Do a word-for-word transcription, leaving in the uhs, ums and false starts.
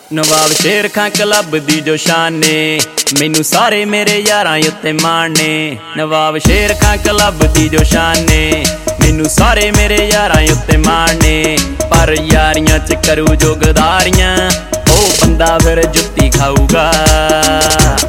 नवाब शेर खां क्लब दी जो शान ने, मैनू सारे मेरे यारां उत्ते मान ने। नवाब शेर खां क्लब दी जो शान ने, मैनू सारे मेरे यारां उत्ते मान ने। पर यारियां च करू जो गदारियां, ओ बंदा फिर जुत्ती खाऊगा।